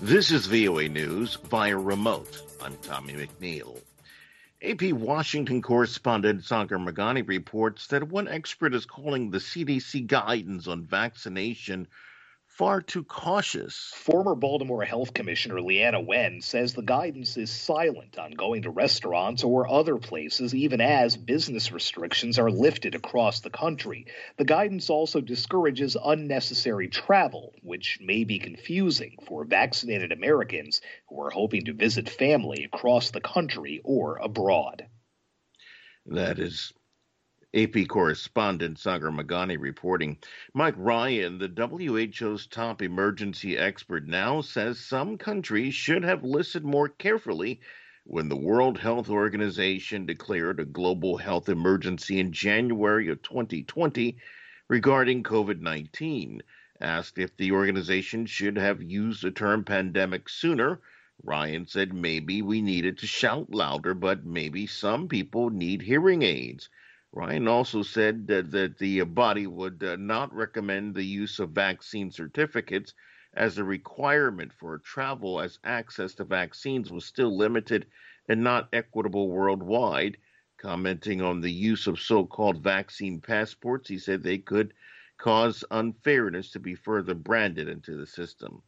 This is VOA News via remote. I'm Tommy McNeil. AP Washington correspondent Sagar Meghani reports that one expert is calling the CDC guidance on vaccination far too cautious. Former Baltimore Health Commissioner Leana Wen says the guidance is silent on going to restaurants or other places, even as business restrictions are lifted across the country. The guidance also discourages unnecessary travel, which may be confusing for vaccinated Americans who are hoping to visit family across the country or abroad. That is AP correspondent Sagar Meghani reporting. Mike Ryan, the WHO's top emergency expert, now says some countries should have listened more carefully when the World Health Organization declared a global health emergency in January of 2020 regarding COVID-19. Asked if the organization should have used the term pandemic sooner, Ryan said maybe we needed to shout louder, but maybe some people need hearing aids. Ryan also said that the body would not recommend the use of vaccine certificates as a requirement for travel, as access to vaccines was still limited and not equitable worldwide. Commenting on the use of so-called vaccine passports, he said they could cause unfairness to be further branded into the system.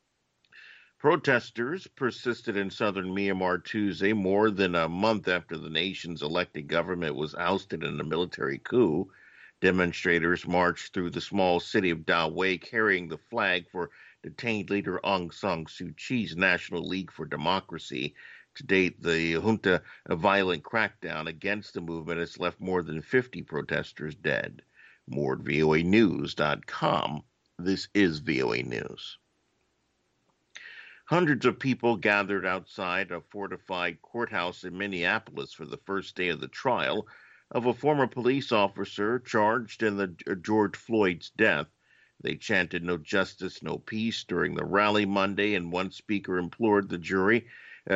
Protesters persisted in southern Myanmar Tuesday, more than a month after the nation's elected government was ousted in a military coup. Demonstrators marched through the small city of Dawei carrying the flag for detained leader Aung San Suu Kyi's National League for Democracy. To date, the junta, a violent crackdown against the movement, has left more than 50 protesters dead. More at voanews.com. This is VOA News. Hundreds of people gathered outside a fortified courthouse in Minneapolis for the first day of the trial of a former police officer charged in the George Floyd's death. They chanted "No justice, no peace" during the rally Monday, and one speaker implored the jury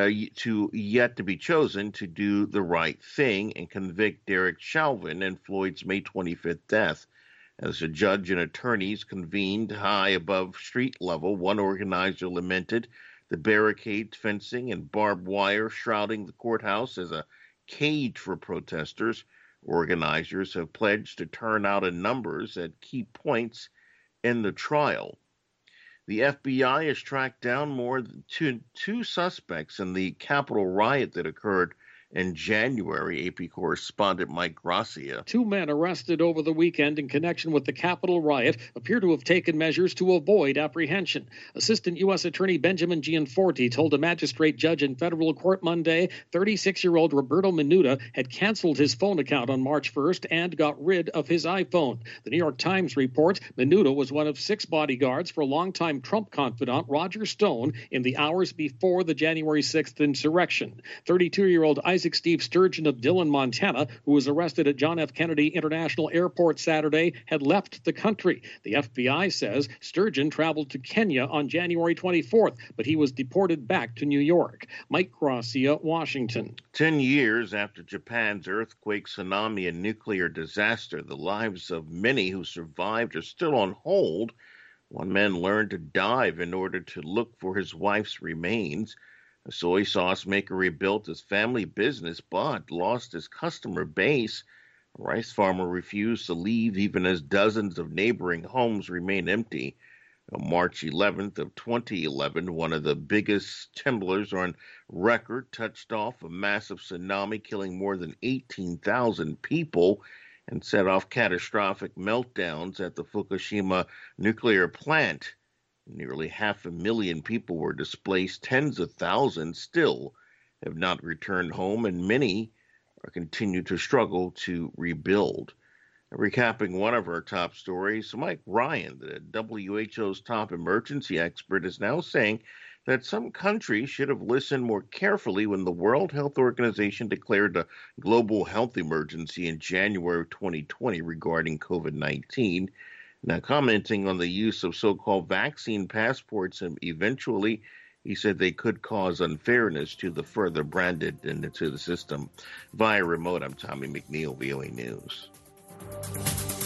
yet to be chosen to do the right thing and convict Derek Chauvin in Floyd's May 25th death. As a judge and attorneys convened high above street level, one organizer lamented the barricades, fencing, and barbed wire shrouding the courthouse as a cage for protesters. Organizers have pledged to turn out in numbers at key points in the trial. The FBI has tracked down more than two suspects in the Capitol riot that occurred in January. AP correspondent Mike Gracia. Two men arrested over the weekend in connection with the Capitol riot appear to have taken measures to avoid apprehension. Assistant U.S. Attorney Benjamin Gianforte told a magistrate judge in federal court Monday 36-year-old Roberto Minuta had canceled his phone account on March 1st and got rid of his iPhone. The New York Times reports Minuta was one of 6 bodyguards for longtime Trump confidant Roger Stone in the hours before the January 6th insurrection. 32-year-old Isaac Steve Sturgeon of Dillon, Montana, who was arrested at John F. Kennedy International Airport Saturday, had left the country. The FBI says Sturgeon traveled to Kenya on January 24th, but he was deported back to New York. Mike Gracia, Washington. 10 years after Japan's earthquake, tsunami, and nuclear disaster, the lives of many who survived are still on hold. One man learned to dive in order to look for his wife's remains. A soy sauce maker rebuilt his family business but lost his customer base. A rice farmer refused to leave even as dozens of neighboring homes remain empty. On March 11th of 2011, one of the biggest temblors on record touched off a massive tsunami, killing more than 18,000 people and set off catastrophic meltdowns at the Fukushima nuclear plant. Nearly 500,000 people were displaced. Tens of thousands still have not returned home, and many continue to struggle to rebuild. Recapping one of our top stories, Mike Ryan, the WHO's top emergency expert, is now saying that some countries should have listened more carefully when the World Health Organization declared a global health emergency in January 2020 regarding COVID-19. Now, commenting on the use of so-called vaccine passports, and eventually he said they could cause unfairness to the further branded into the system. Via remote, I'm Tommy McNeil, VOA News.